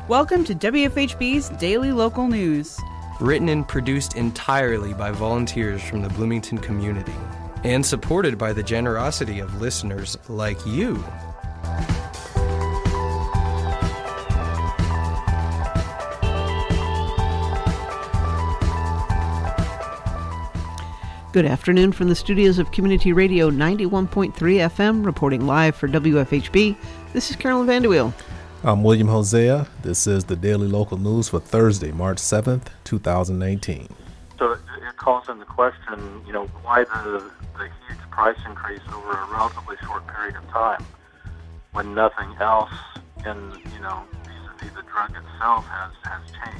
Welcome to WFHB's Daily Local News. Written and produced entirely by volunteers from the Bloomington community and supported by the generosity of listeners like you. Good afternoon from the studios of Community Radio 91.3 FM, reporting live for WFHB. This is Carolyn Vanderweel. I'm William Hosea. This is the Daily Local News for Thursday, March 7th, 2019. So it calls into question, why the huge price increase over a relatively short period of time when nothing else in, vis-a-vis the drug itself has changed.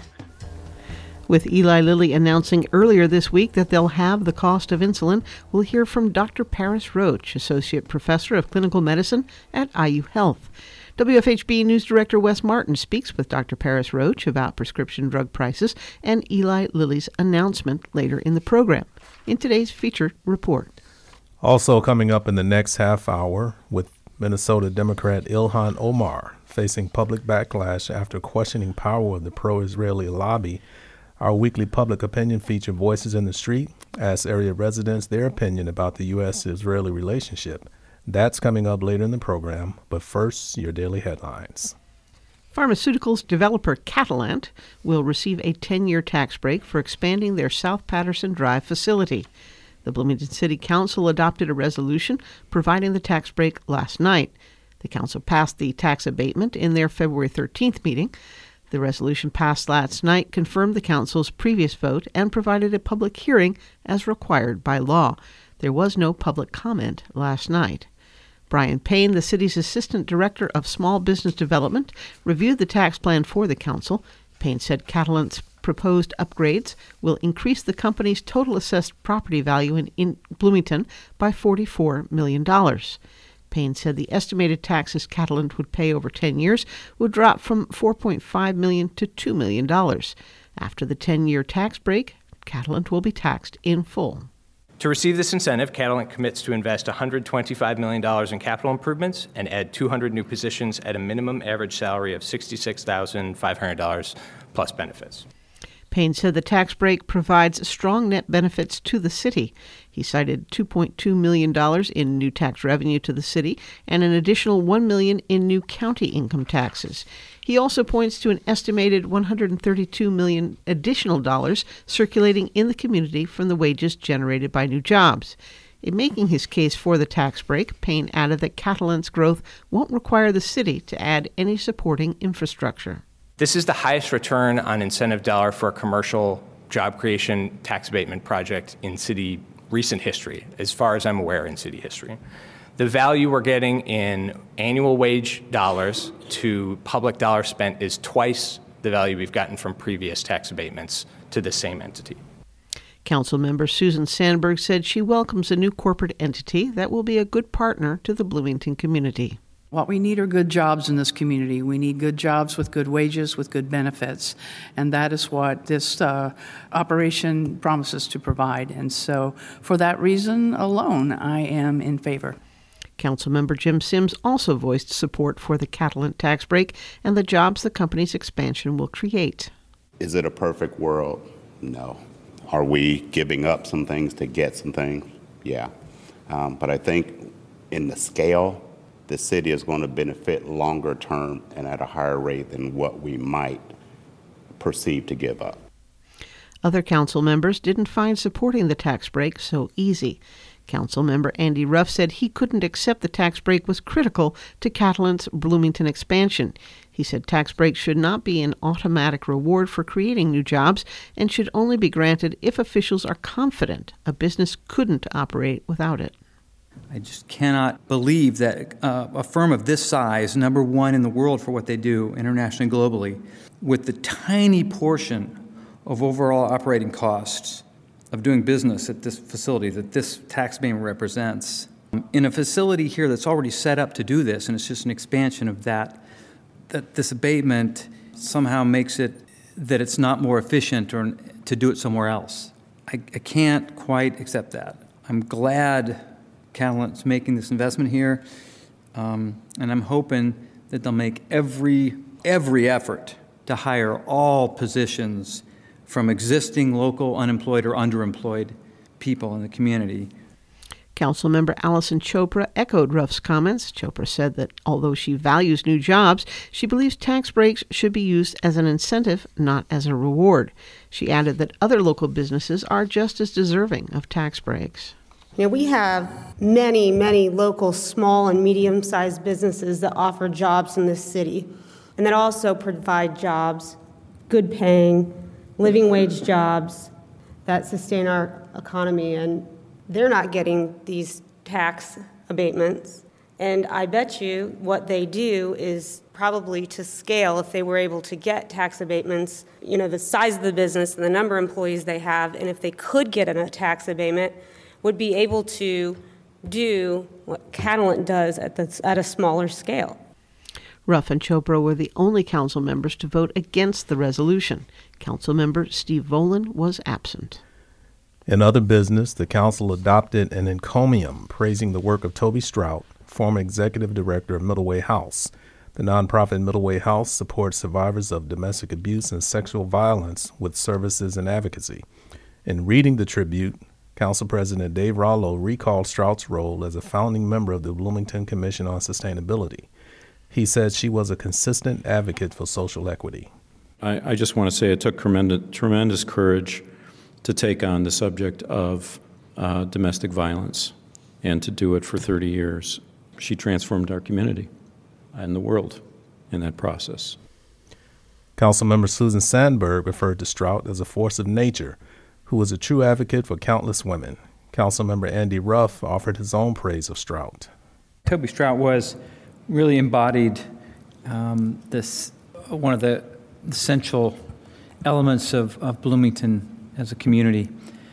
With Eli Lilly announcing earlier this week that they'll halve the cost of insulin, we'll hear from Dr. Paris Roach, Associate Professor of Clinical Medicine at IU Health. WFHB News Director Wes Martin speaks with Dr. Paris Roach about prescription drug prices and Eli Lilly's announcement later in the program. In today's feature report. Also coming up in the next half hour, with Minnesota Democrat Ilhan Omar facing public backlash after questioning power of the pro-Israeli lobby, our weekly public opinion feature, Voices in the Street, asks area residents their opinion about the U.S.-Israeli relationship. That's coming up later in the program, but first, your daily headlines. Pharmaceuticals developer Catalent will receive a 10-year tax break for expanding their South Patterson Drive facility. The Bloomington City Council adopted a resolution providing the tax break last night. The council passed the tax abatement in their February 13th meeting. The resolution passed last night confirmed the council's previous vote and provided a public hearing as required by law. There was no public comment last night. Brian Payne, the city's Assistant Director of Small Business Development, reviewed the tax plan for the council. Payne said Catalent's proposed upgrades will increase the company's total assessed property value in Bloomington by $44 million. Payne said the estimated taxes Catalent would pay over 10 years would drop from $4.5 million to $2 million. After the 10-year tax break, Catalent will be taxed in full. To receive this incentive, Catalent commits to invest $125 million in capital improvements and add 200 new positions at a minimum average salary of $66,500 plus benefits. Payne said the tax break provides strong net benefits to the city. He cited $2.2 million in new tax revenue to the city and an additional $1 million in new county income taxes. He also points to an estimated $132 million additional dollars circulating in the community from the wages generated by new jobs. In making his case for the tax break, Payne added that Catalent's growth won't require the city to add any supporting infrastructure. This is the highest return on incentive dollar for a commercial job creation tax abatement project in city recent history, as far as I'm aware in city history. The value we're getting in annual wage dollars to public dollars spent is twice the value we've gotten from previous tax abatements to the same entity. Councilmember Susan Sandberg said she welcomes a new corporate entity that will be a good partner to the Bloomington community. What we need are good jobs in this community. We need good jobs with good wages, with good benefits. And that is what this operation promises to provide. And so for that reason alone, I am in favor. Councilmember Jim Sims also voiced support for the Catalent tax break and the jobs the company's expansion will create. Is it a perfect world? No. Are we giving up some things to get some things? Yeah. But I think in the scale, the city is going to benefit longer term and at a higher rate than what we might perceive to give up. Other council members didn't find supporting the tax break so easy. Council member Andy Ruff said he couldn't accept the tax break was critical to Catalent's Bloomington expansion. He said tax breaks should not be an automatic reward for creating new jobs and should only be granted if officials are confident a business couldn't operate without it. I just cannot believe that a firm of this size, number one in the world for what they do internationally, globally, with the tiny portion of overall operating costs of doing business at this facility that this tax abatement represents, in a facility here that's already set up to do this, and it's just an expansion of that this abatement somehow makes it that it's not more efficient or to do it somewhere else. I can't quite accept that. I'm glad Catalent's making this investment here, and I'm hoping that they'll make every effort to hire all positions from existing local unemployed or underemployed people in the community. Councilmember Allison Chopra echoed Ruff's comments. Chopra said that although she values new jobs, she believes tax breaks should be used as an incentive, not as a reward. She added that other local businesses are just as deserving of tax breaks. We have many, many local small and medium-sized businesses that offer jobs in this city and that also provide jobs, good paying, living wage jobs that sustain our economy, and they're not getting these tax abatements. And I bet you what they do is probably to scale, if they were able to get tax abatements, the size of the business and the number of employees they have, and if they could get a tax abatement, would be able to do what Catalent does at a smaller scale. Ruff and Chopra were the only council members to vote against the resolution. Councilmember Steve Volan was absent. In other business, the council adopted an encomium praising the work of Toby Strout, former executive director of Middle Way House. The nonprofit Middle Way House supports survivors of domestic abuse and sexual violence with services and advocacy. In reading the tribute, Council President Dave Rollo recalled Strout's role as a founding member of the Bloomington Commission on Sustainability. He said she was a consistent advocate for social equity. I just want to say it took tremendous courage to take on the subject of domestic violence and to do it for 30 years. She transformed our community and the world in that process. Councilmember Susan Sandberg referred to Strout as a force of nature who was a true advocate for countless women. Councilmember Andy Ruff offered his own praise of Strout. Toby Strout really embodied one of the essential elements of Bloomington as a community,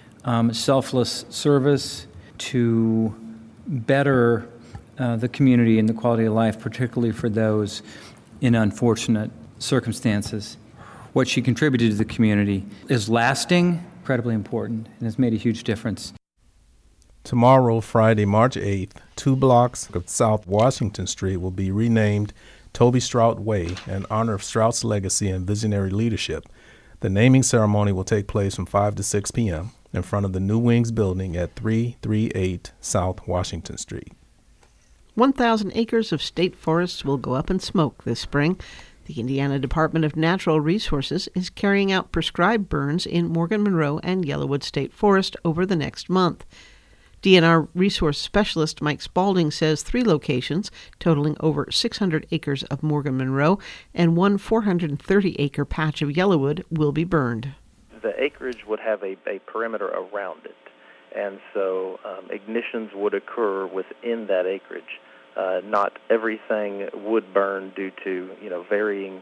selfless service to better the community and the quality of life, particularly for those in unfortunate circumstances. What she contributed to the community is lasting, incredibly important, and has made a huge difference. Tomorrow, Friday, March 8th, 2 blocks of South Washington Street will be renamed Toby Strout Way in honor of Strout's legacy and visionary leadership. The naming ceremony will take place from 5 to 6 p.m. in front of the New Wings building at 338 South Washington Street. 1,000 acres of state forests will go up in smoke this spring. The Indiana Department of Natural Resources is carrying out prescribed burns in Morgan Monroe and Yellowwood State Forest over the next month. DNR resource specialist Mike Spalding says 3 locations, totaling over 600 acres of Morgan Monroe and one 430-acre patch of Yellowwood, will be burned. The acreage would have a perimeter around it, and so ignitions would occur within that acreage. Not everything would burn due to varying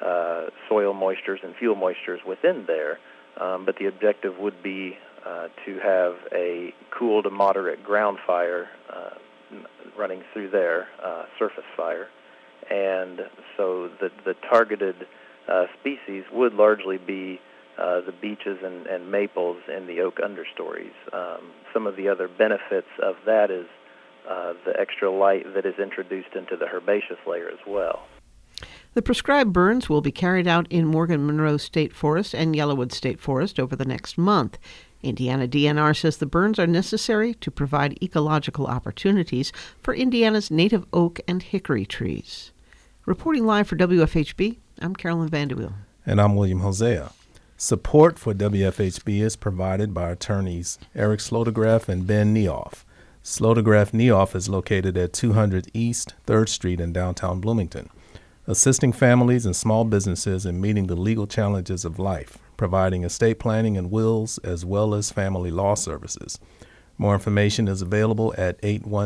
soil moistures and fuel moistures within there, but the objective would be to have a cool to moderate ground fire running through there, surface fire. And so the targeted species would largely be the beeches and maples in the oak understories. Some of the other benefits of that is the extra light that is introduced into the herbaceous layer as well. The prescribed burns will be carried out in Morgan Monroe State Forest and Yellowwood State Forest over the next month. Indiana DNR says the burns are necessary to provide ecological opportunities for Indiana's native oak and hickory trees. Reporting live for WFHB, I'm Carolyn Vanderweel. And I'm William Hosea. Support for WFHB is provided by attorneys Eric Slotograph and Ben Neoff. Slotograph Neoff is located at 200 East 3rd Street in downtown Bloomington, assisting families and small businesses in meeting the legal challenges of life, providing estate planning and wills as well as family law services. More information is available at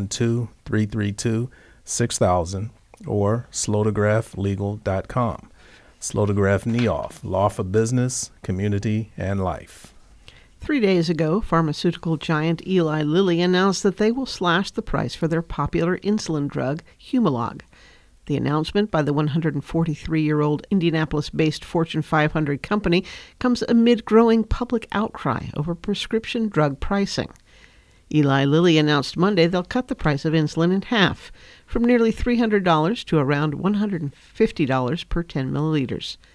812-332-6000 or slotographlegal.com. Slotograph Neoff, law for business, community, and life. 3 days ago, pharmaceutical giant Eli Lilly announced that they will slash the price for their popular insulin drug, Humalog. The announcement by the 143-year-old Indianapolis-based Fortune 500 company comes amid growing public outcry over prescription drug pricing. Eli Lilly announced Monday they'll cut the price of insulin in half, from nearly $300 to around $150 per 10 milliliters.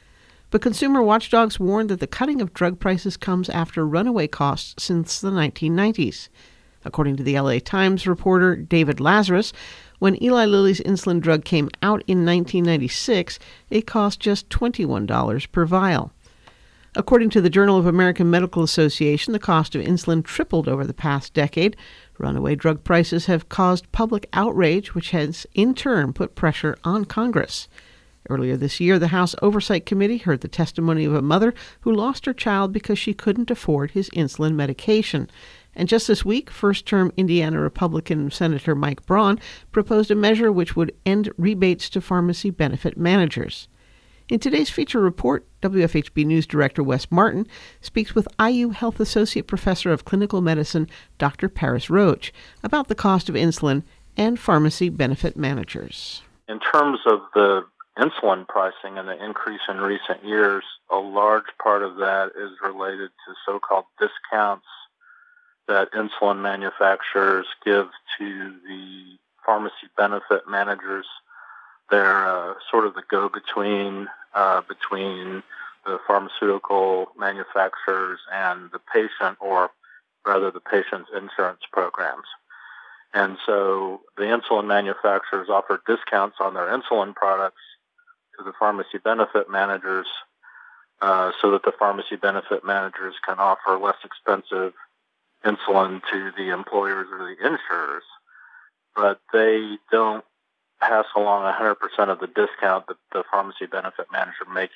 But consumer watchdogs warned that the cutting of drug prices comes after runaway costs since the 1990s. According to the LA Times reporter David Lazarus, when Eli Lilly's insulin drug came out in 1996, it cost just $21 per vial. According to the Journal of American Medical Association, the cost of insulin tripled over the past decade. Runaway drug prices have caused public outrage, which has in turn put pressure on Congress. Earlier this year, the House Oversight Committee heard the testimony of a mother who lost her child because she couldn't afford his insulin medication. And just this week, first-term Indiana Republican Senator Mike Braun proposed a measure which would end rebates to pharmacy benefit managers. In today's feature report, WFHB News Director Wes Martin speaks with IU Health Associate Professor of Clinical Medicine Dr. Paris Roach about the cost of insulin and pharmacy benefit managers. In terms of the insulin pricing and the increase in recent years, a large part of that is related to so-called discounts that insulin manufacturers give to the pharmacy benefit managers. They're sort of the go-between between the pharmaceutical manufacturers and the patient, or rather the patient's insurance programs. And so the insulin manufacturers offer discounts on their insulin products to the pharmacy benefit managers so that the pharmacy benefit managers can offer less expensive insulin to the employers or the insurers, but they don't pass along 100% of the discount that the pharmacy benefit manager may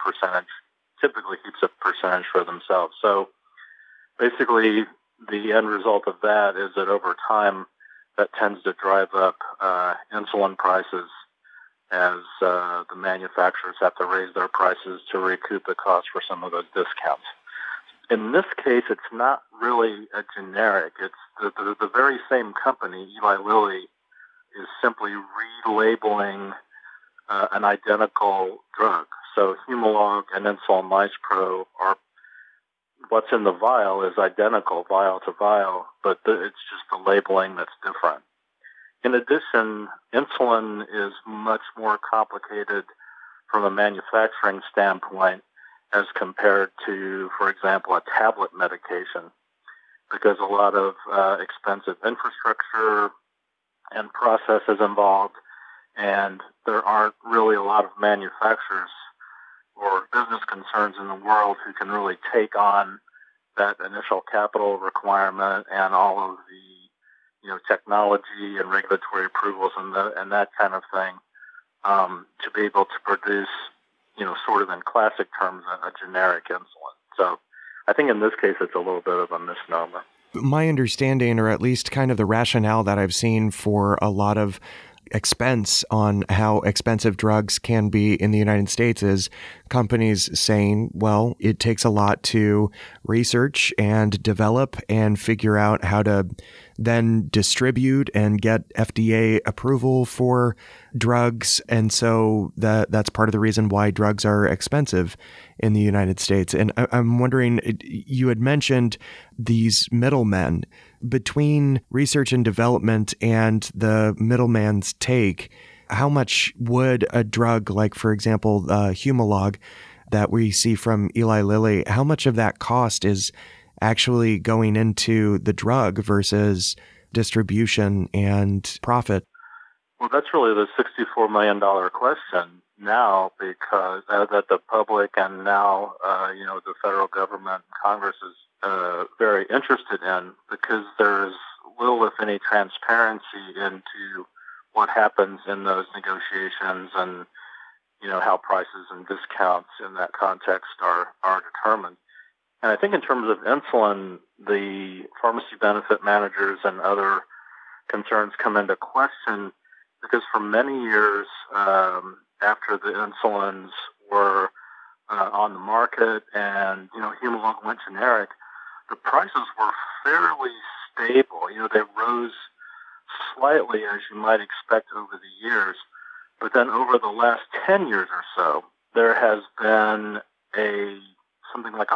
typically keeps a percentage for themselves. So basically, the end result of that is that over time, that tends to drive up insulin prices as the manufacturers have to raise their prices to recoup the cost for some of those discounts. In this case, it's not really a generic. It's the very same company, Eli Lilly, is simply relabeling an identical drug. So Humalog and Insulin Lispro are, what's in the vial is identical, vial to vial, but it's just the labeling that's different. In addition, insulin is much more complicated from a manufacturing standpoint as compared to, for example, a tablet medication, because a lot of expensive infrastructure and processes involved, and there aren't really a lot of manufacturers or business concerns in the world who can really take on that initial capital requirement and all of the technology and regulatory approvals and that kind of thing to be able to produce sort of in classic terms, a generic insulin. So I think in this case, it's a little bit of a misnomer. My understanding, or at least kind of the rationale that I've seen for a lot of expense on how expensive drugs can be in the United States, is companies saying, well, it takes a lot to research and develop and figure out how to then distribute and get FDA approval for drugs. And so that's part of the reason why drugs are expensive in the United States. And I'm wondering, you had mentioned these middlemen between research and development and the middleman's take. How much would a drug like, for example, Humalog that we see from Eli Lilly, how much of that cost is actually going into the drug versus distribution and profit? Well, that's really the $64 million question now, because that the public and now, the federal government, Congress is very interested in, because there's little, if any, transparency into what happens in those negotiations and, how prices and discounts in that context are determined. And I think in terms of insulin, the pharmacy benefit managers and other concerns come into question because for many years after the insulins were on the market and, Humalog went generic, the prices were fairly stable. They rose slightly, as you might expect, over the years. But then over the last 10 years or so, there has been something like a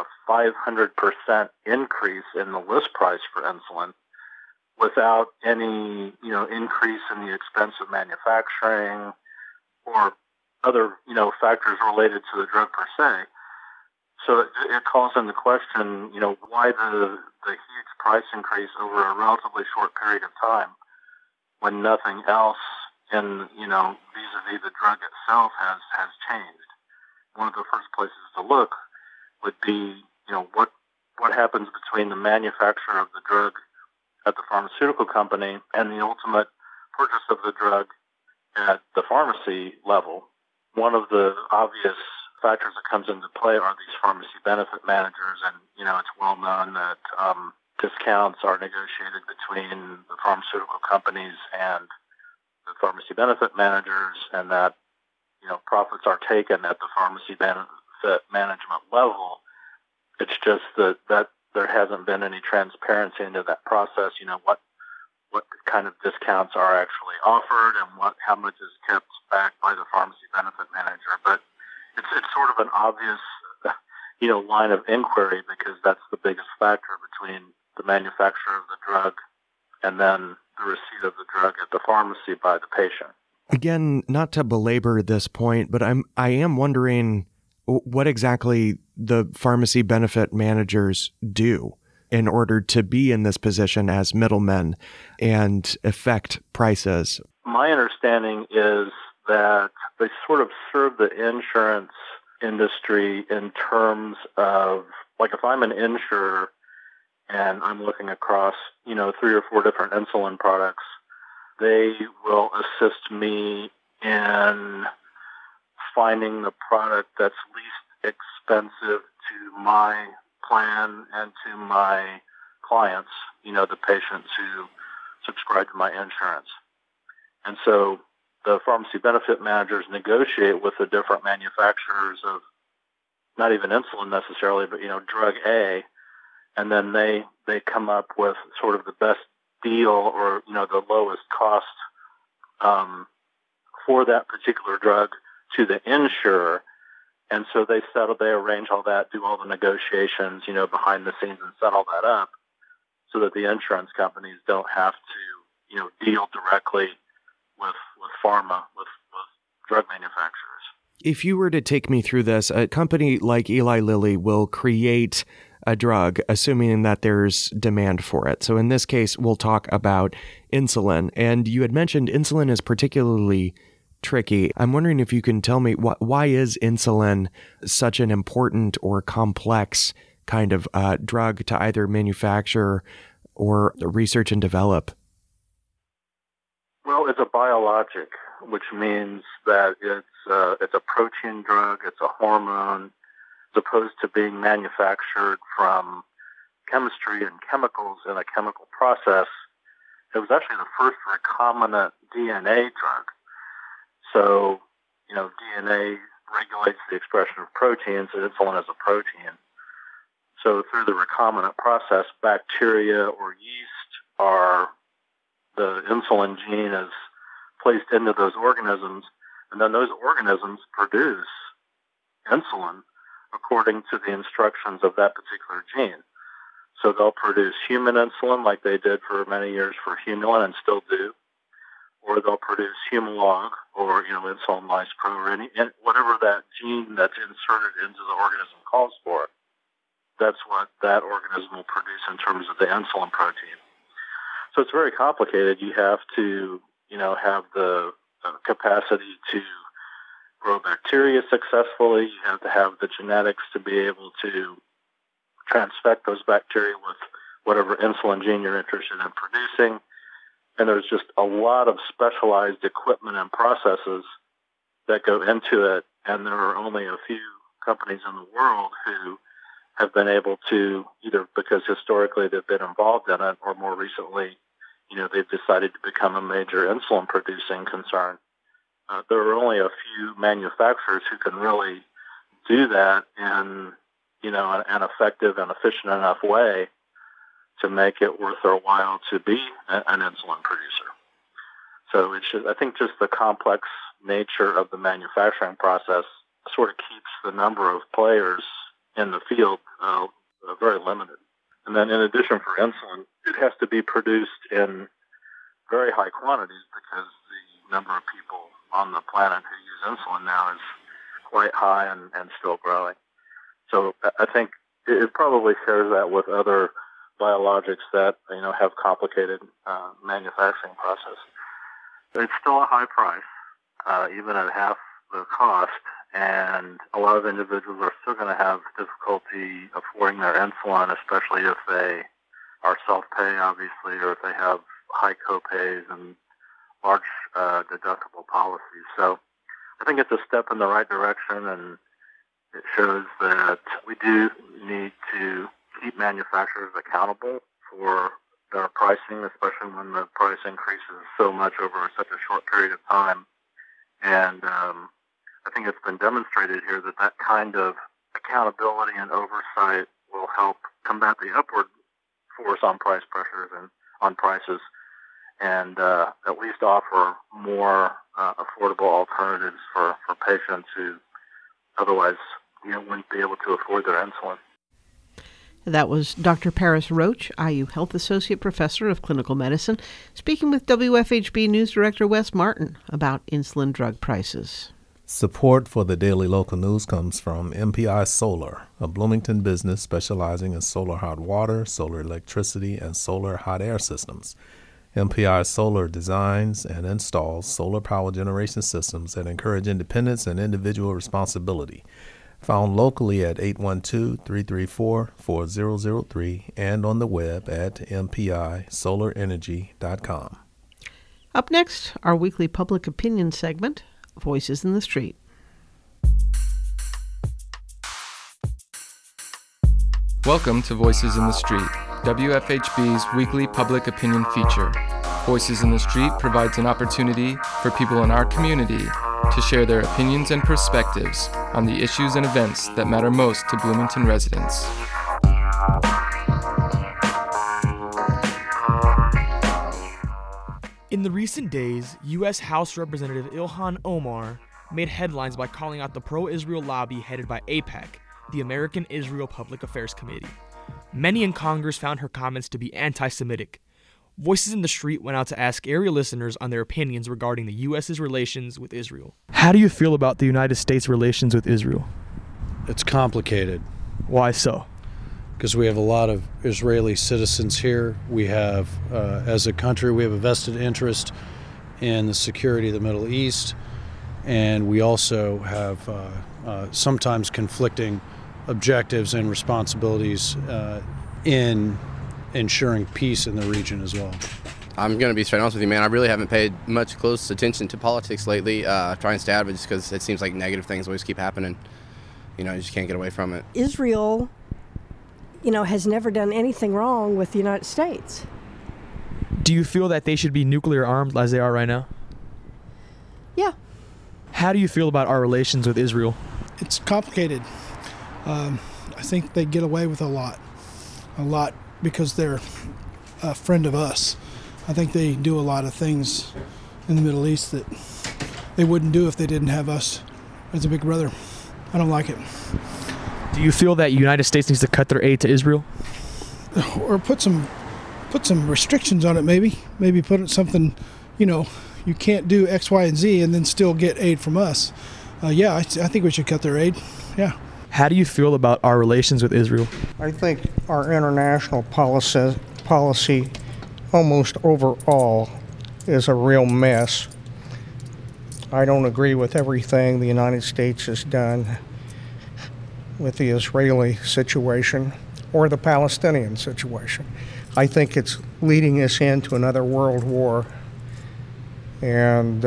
500% increase in the list price for insulin without any, increase in the expense of manufacturing or other, factors related to the drug per se. So it calls into question, why the huge price increase over a relatively short period of time when nothing else in, vis-a-vis the drug itself has changed. One of the first places to look would be, what happens between the manufacturer of the drug at the pharmaceutical company and the ultimate purchase of the drug at the pharmacy level. One of the obvious factors that comes into play are these pharmacy benefit managers, and it's well known that discounts are negotiated between the pharmaceutical companies and the pharmacy benefit managers, and that profits are taken at the pharmacy benefit management level. It's just that there hasn't been any transparency into that process. What kind of discounts are actually offered and how much is kept back by the pharmacy benefit manager. But it's sort of an obvious, line of inquiry, because that's the biggest factor between the manufacturer of the drug and then the receipt of the drug at the pharmacy by the patient. Again, not to belabor this point, but I am wondering what exactly the pharmacy benefit managers do in order to be in this position as middlemen and affect prices. My understanding is that they sort of serve the insurance industry in terms of, like, if I'm an insurer and I'm looking across, 3 or 4 different insulin products, they will assist me in finding the product that's least expensive to my plan and to my clients, the patients who subscribe to my insurance. And so the pharmacy benefit managers negotiate with the different manufacturers of not even insulin necessarily, but, drug A, and then they come up with sort of the best deal or, the lowest cost for that particular drug to the insurer. And so they arrange all that, do all the negotiations, behind the scenes and set all that up so that the insurance companies don't have to, deal directly with pharma, with drug manufacturers. If you were to take me through this, a company like Eli Lilly will create a drug, assuming that there's demand for it. So in this case, we'll talk about insulin. And you had mentioned insulin is particularly tricky. I'm wondering if you can tell me why is insulin such an important or complex kind of drug to either manufacture or research and develop? Well, it's a biologic, which means that it's a protein drug, it's a hormone, as opposed to being manufactured from chemistry and chemicals in a chemical process. It was actually the first recombinant DNA drug. So, DNA regulates the expression of proteins, and insulin is a protein. So through the recombinant process, bacteria or yeast the insulin gene is placed into those organisms, and then those organisms produce insulin according to the instructions of that particular gene. So they'll produce human insulin like they did for many years for Humulin and still do, or they'll produce Humalog or, insulin lispro or whatever that gene that's inserted into the organism calls for. That's what that organism will produce in terms of the insulin protein. So it's very complicated. You have to, have the capacity to grow bacteria successfully. You have to have the genetics to be able to transfect those bacteria with whatever insulin gene you're interested in producing. And there's just a lot of specialized equipment and processes that go into it. And there are only a few companies in the world who have been able to, either because historically they've been involved in it or more recently, they've decided to become a major insulin producing concern. There are only a few manufacturers who can really do that in, an effective and efficient enough way to make it worth their while to be an insulin producer. So I think just the complex nature of the manufacturing process sort of keeps the number of players in the field very limited. And then in addition for insulin, it has to be produced in very high quantities because the number of people on the planet who use insulin now is quite high and still growing. So I think it probably shares that with other biologics that have complicated manufacturing process. It's still a high price, even at half the cost, and a lot of individuals are still going to have difficulty affording their insulin, especially if they are self-pay, obviously, or if they have high co-pays and large deductible policies. So I think it's a step in the right direction, and it shows that we do need to keep manufacturers accountable for their pricing, especially when the price increases so much over such a short period of time. And I think it's been demonstrated here that that kind of accountability and oversight will help combat the upward force on price pressures and on prices, and at least offer more affordable alternatives for patients who otherwise wouldn't be able to afford their insulin. That was Dr. Paris Roach, IU Health Associate Professor of Clinical Medicine, speaking with WFHB News Director Wes Martin about insulin drug prices. Support for the Daily Local News comes from MPI Solar, a Bloomington business specializing in solar hot water, solar electricity, and solar hot air systems. MPI Solar designs and installs solar power generation systems that encourage independence and individual responsibility. Found locally at 812-334-4003 and on the web at mpisolarenergy.com. Up next, our weekly public opinion segment, Voices in the Street. Welcome to Voices in the Street, WFHB's weekly public opinion feature. Voices in the Street provides an opportunity for people in our community to share their opinions and perspectives on the issues and events that matter most to Bloomington residents. In the recent days, U.S. House Representative Ilhan Omar made headlines by calling out the pro-Israel lobby headed by AIPAC, the American Israel Public Affairs Committee. Many in Congress found her comments to be anti-Semitic. Voices in the Street went out to ask area listeners on their opinions regarding the U.S.'s relations with Israel. How do you feel about the United States' relations with Israel? It's complicated. Why so? Because we have a lot of Israeli citizens here. We have, as a country, we have a vested interest in the security of the Middle East, and we also have sometimes conflicting objectives and responsibilities in ensuring peace in the region as well. I'm going to be straight honest with you, man. I really haven't paid much close attention to politics lately. Try and stay out of it just because it seems like negative things always keep happening. You just can't get away from it. Israel, has never done anything wrong with the United States. Do you feel that they should be nuclear armed as they are right now? Yeah. How do you feel about our relations with Israel? It's complicated. I think they get away with a lot because they're a friend of us. I think they do a lot of things in the Middle East that they wouldn't do if they didn't have us as a big brother. I don't like it. Do you feel that the United States needs to cut their aid to Israel? Or put some restrictions on it, maybe. Maybe put it something, you can't do X, Y, and Z and then still get aid from us. I think we should cut their aid. Yeah. How do you feel about our relations with Israel? I think our international policy almost overall is a real mess. I don't agree with everything the United States has done with the Israeli situation or the Palestinian situation. I think it's leading us into another world war, and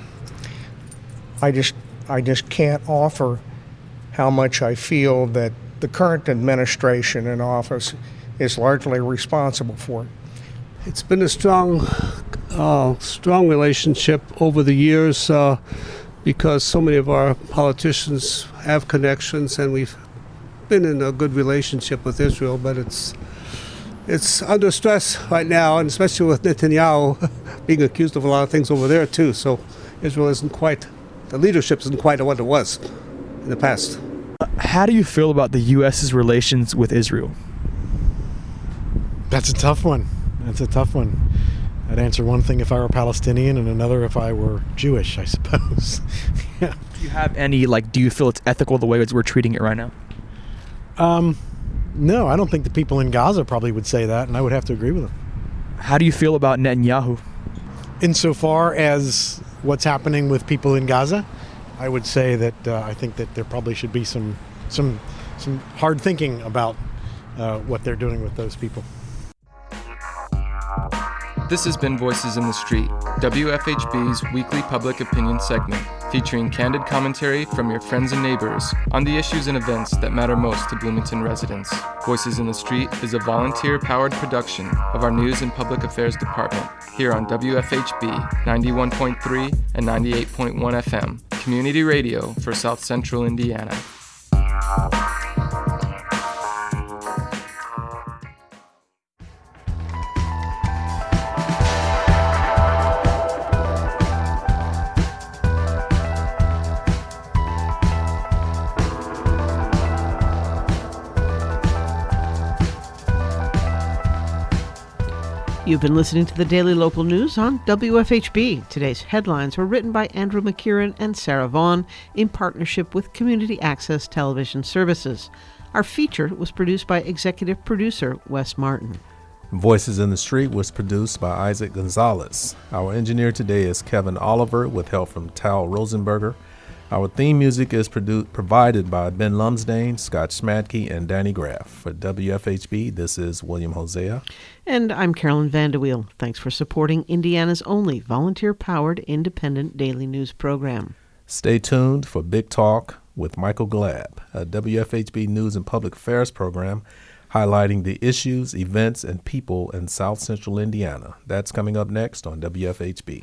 I just can't offer how much I feel that the current administration in office is largely responsible for it. It's been a strong relationship over the years because so many of our politicians have connections, and we've been in a good relationship with Israel, but it's under stress right now, and especially with Netanyahu being accused of a lot of things over there too. So Israel the leadership isn't quite what it was in the past. How do you feel about the U.S.'s relations with Israel? That's a tough one. I'd answer one thing if I were Palestinian and another if I were Jewish, I suppose. Yeah. Do you have any, do you feel it's ethical the way we're treating it right now? No, I don't think the people in Gaza probably would say that, and I would have to agree with them. How do you feel about Netanyahu? Insofar as what's happening with people in Gaza, I would say that I think that there probably should be some hard thinking about what they're doing with those people. This has been Voices in the Street, WFHB's weekly public opinion segment, featuring candid commentary from your friends and neighbors on the issues and events that matter most to Bloomington residents. Voices in the Street is a volunteer-powered production of our News and Public Affairs Department here on WFHB 91.3 and 98.1 FM, community radio for South Central Indiana. You've been listening to the Daily Local News on WFHB. Today's headlines were written by Andrew McKieran and Sarah Vaughn in partnership with Community Access Television Services. Our feature was produced by executive producer Wes Martin. Voices in the Street was produced by Isaac Gonzalez. Our engineer today is Kevin Oliver with help from Tal Rosenberger. Our theme music is provided by Ben Lumsdane, Scott Schmadke, and Danny Graff. For WFHB, this is William Hosea. And I'm Carolyn Vandeweel. Thanks for supporting Indiana's only volunteer-powered independent daily news program. Stay tuned for Big Talk with Michael Glab, a WFHB News and Public Affairs program highlighting the issues, events, and people in South Central Indiana. That's coming up next on WFHB.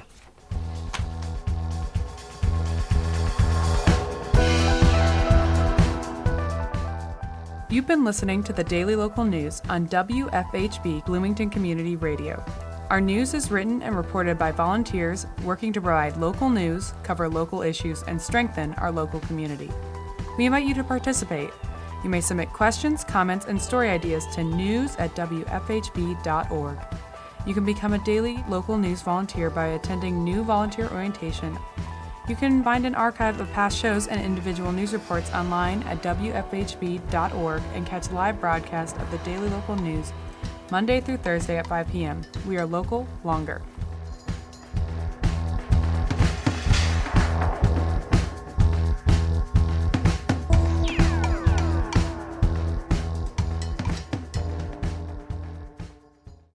You've been listening to the Daily Local News on WFHB Bloomington Community Radio. Our news is written and reported by volunteers working to provide local news, cover local issues, and strengthen our local community. We invite you to participate. You may submit questions, comments, and story ideas to news@wfhb.org. You can become a daily local news volunteer by attending new volunteer orientation. You can find an archive of past shows and individual news reports online at wfhb.org and catch live broadcasts of the Daily Local News Monday through Thursday at 5 p.m. We are local longer.